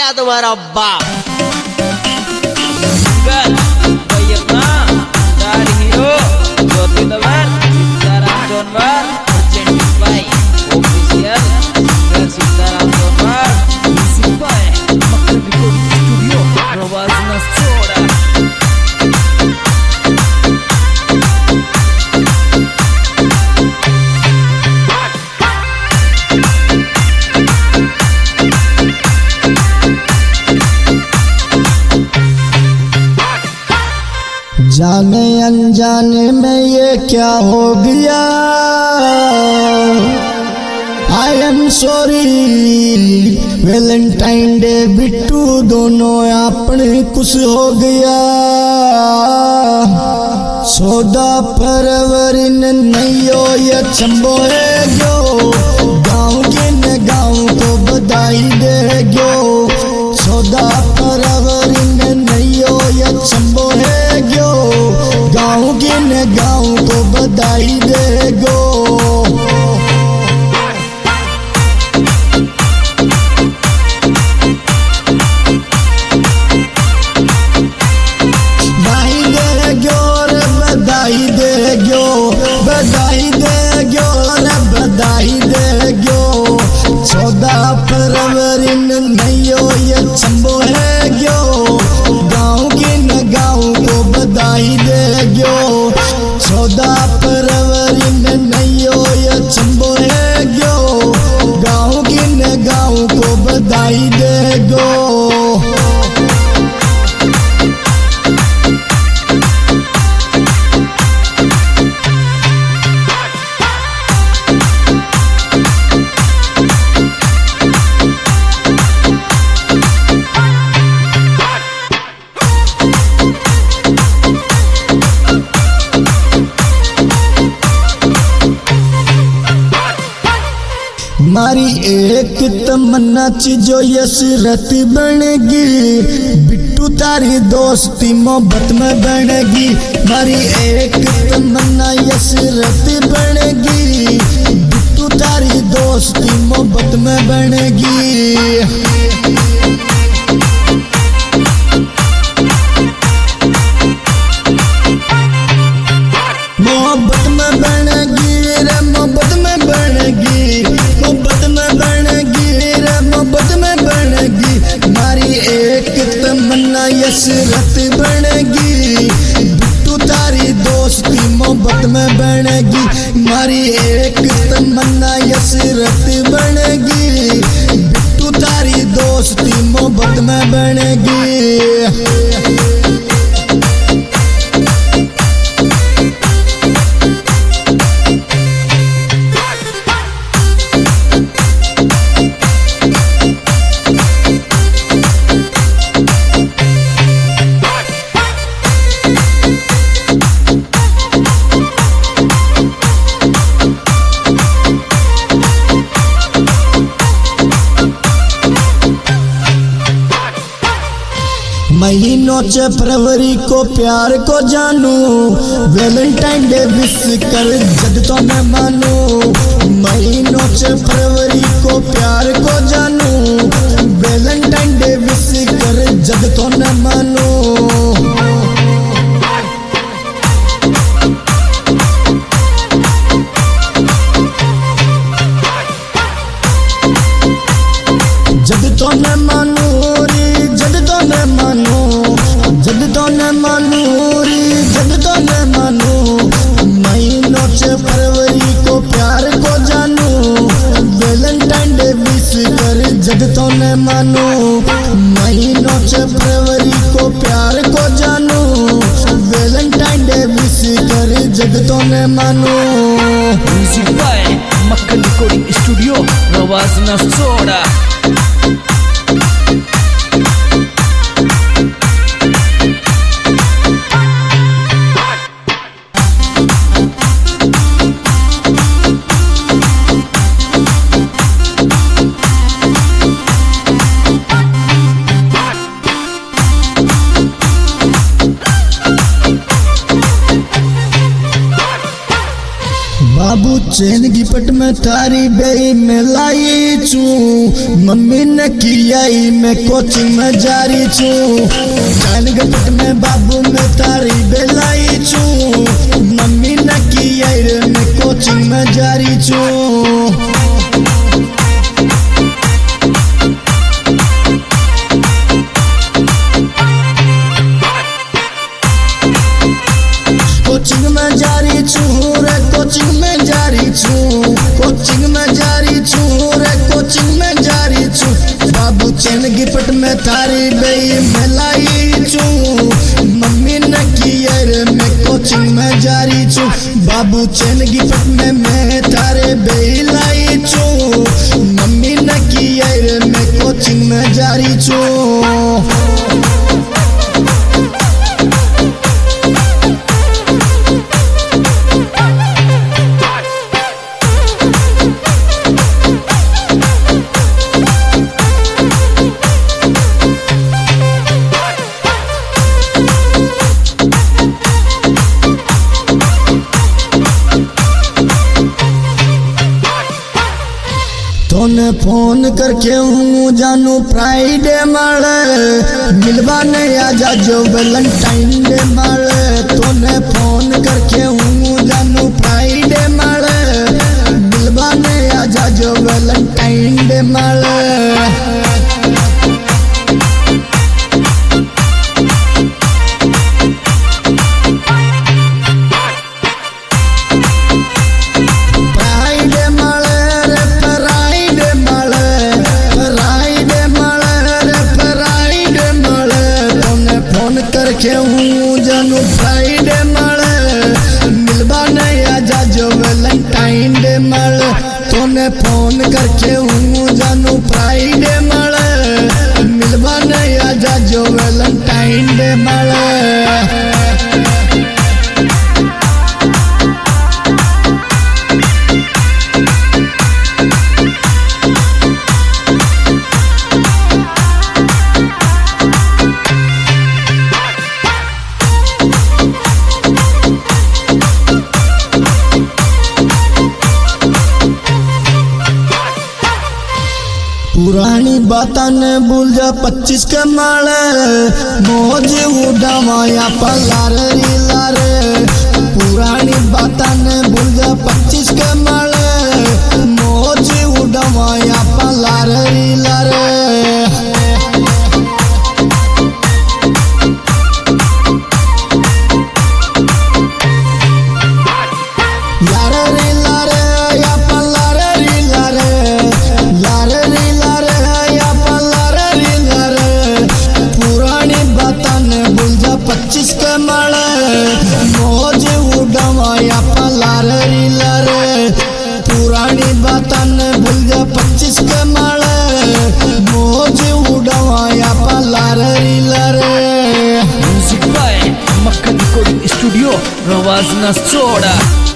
गया तुम्हारा बाप। हीरो ज्योति दवर Sitaram Jonwar presented by official singer Sitaram Jonwar music by Makhan recording studio रवाजना सोड़ा। जाने अनजाने में ये क्या हो गया, I am sorry. Valentine day Bittu दोनों अपने कुछ हो गया। 14 फरवरी नहीं हो ये चंबो है गो, गाँव के न गाँव को बधाई दे गो। 14 फरवरी नहीं हो ये चंबो है गो, गाँव के न गाँव को बधाई दे गो। बधाई दे गो, बधाई दे गो रे बधाई दे गो। 14 फरवरी नहीं हो ये चंबो है गो, गाँव के न गाँव को बधाई दे गो। 14 फरवरी नहीं हो ये चंबो है गो, गाँव के न गाँव को बधाई दे गो। मारी एक तमन्ना जो यसरत बनेगी, बिट्टू तारी दोस्ती मोहब्बत में बनेगी। मारी एक तमन्ना यसरत बनेगी, बिट्टू तारी दोस्ती मोहब्बत में बनेगी। मोहब्बत में बनेगी रे मोहब्बत में बनेगी, मोहब्बत में बनेगी रे मोहब्बत में बनेगी। मारी एक तमन्ना यसरत बनेगी, बिट्टू तारी दोस्ती मोहब्बत में बनेगी। मारी एक तमन्ना यसरत बनेगी, बिट्टू तारी दोस्ती मोहब्बत में बनेगी। महीनों से फरवरी को प्यार को जानू, वैलेंटाइन डे विश कर जद तो मैं मानू। महीनों से फरवरी को प्यार को जानू, वैलेंटाइन डे विश कर जद तो न मानू। जद तो न मानू रे जद तो न मानू, जद तो न मानू रे जद तो न मानू। महीनों से फरवरी को प्यार को जानू, वैलेंटाइन डे विश कर जद तो न मानू। महीनों से फरवरी को प्यार को जानू, वैलेंटाइन डे विश कर जद तो न मानू। Music by Makhan recording studio रवाजना सोड़ा। चैन गिफ्ट में थारी बेई में लाई छू, मम्मी ने कियाई मैं कोचिंग में जारी छू। चैन गिफ्ट में बाबू में थारी बेलाई छू, मम्मी ने कियाई रे मैं कोचिंग में जारी छू। कोचिंग में जारी छू रे, कोचिंग में जारी छू, कोचिंग में जारी छू रे, कोचिंग में जारी छू। बाबू चैन गिफ्ट में थारी बेई में लाई छू, मम्मी ने किया रे मैं कोचिंग में जारी छू। बाबू चैन गिफ्ट में मैं थारे बेई लाई छू, मम्मी ने किया रे मैं कोचिंग में जारी छू। तोने फोन करके हूँ जानू फ्राइडे मारे, मिलवा नहीं आजा जो वैलेंटाइन डे मारे। तोने फोन करके हूँ जानू फ्राइडे मारे, मिलवा नहीं आजा जो वैलेंटाइन डे मारे। करके हूँ जानू फ्राइडे मारे, मिलवा नहीं आजा जो वैलेंटाइन डे मारे। तूने फोन करके हूँ जानू फ्राइडे मारे, मिलवा नहीं आजा जो वैलेंटाइन डे मारे। पुरानी बाता ने भूल जा 25 के माले, मौज उड़ावाया पलारे लारे। पुरानी बाता ने भूल जा 25 के माले, मौज उड़ावाया पलारे लारे। जिसके माले मौज उड़ावाया पलारे लारे। पुरानी बाता ने भूल जा 25 के माले, मौज उड़ावाया पलारे लारे। Music by Makhan recording studio रवाज नसोड़ा।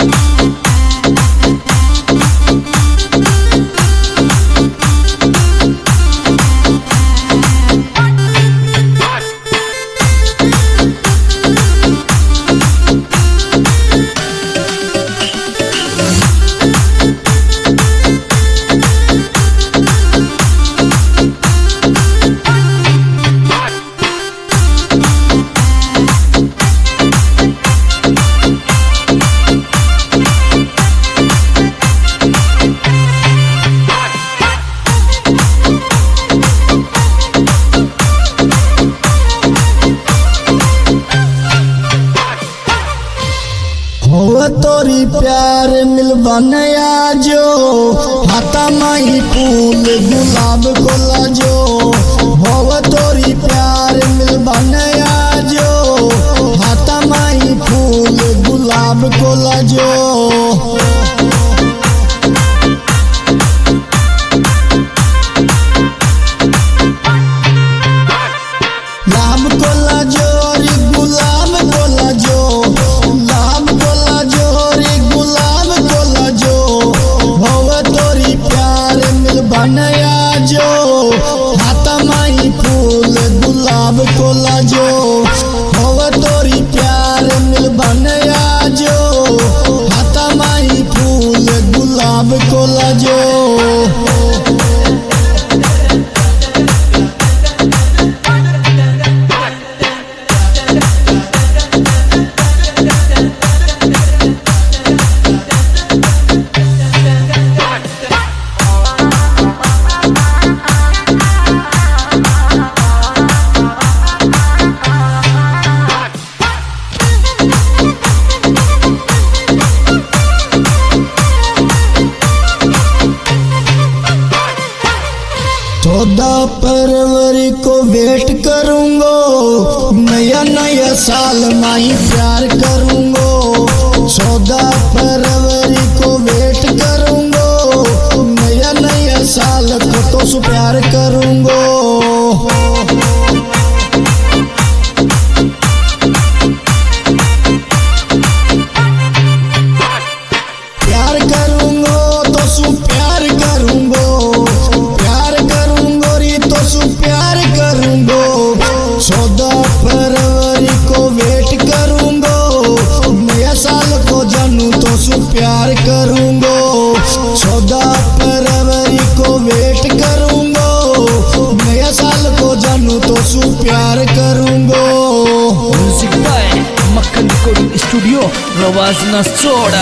तोरी प्यार मिलवाने आजो, हाथा माही फूल गुलाब को लाजो। हो तोरी प्यार मिलवाने आजो, हाथा माही फूल गुलाब को लाजो। लाभ को लाजो रे गुलाब को लाजो, लाभ को लाजो रे गुलाब को लाजो। हो तोरी प्यार मिलवाने आजो, साल माही प्यार करूंगो, 14 फरवरी को वेट करूंगो, नया नया साल को तो सु प्यार करूंगो। प्यार करूंगो तो सु प्यार करूंगो, प्यार करूंगो री तो सु प्यार करूंगो, 14 फरवरी को वेट करूंगो, नया साल को जानू तो सु प्यार करूंगो, 14 फरवरी को वेट करूंगो, नया साल को जानू तो सु प्यार करूंगो। Music by Makhan recording studio रवाजना सोडा।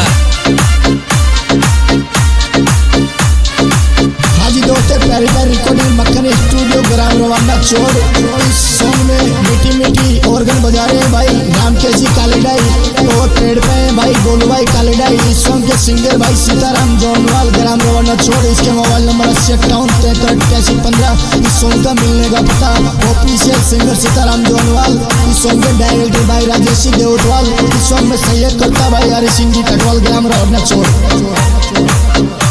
हाजी दोस्तों, प्यारी प्यारी रिकॉर्डिंग मक्खन स्टूडियो ग्राम रवाना चौड़। इस सॉन्ग में मीठी मीठी ऑर्गन बजा रहे हैं भाई राम के जी कालेडाई, और पेड़ पे हैं भाई गोलू भाई कालेडाई। इस सॉन्ग के सिंगर भाई सीताराम जोनवाल ग्राम रवाना चौड़। इसके मोबाइल नंबर 8058638315। इस सॉन्ग का मिलने का पता ऑफिशियल सिंगर सीताराम जोनवाल। इस सॉन्ग के डायरेक्टर भाई राजेश देवतवाल। इस सॉन्ग में सहयोग करता भाई हरि सिंह जी कटवाल ग्राम रवाना चौड़।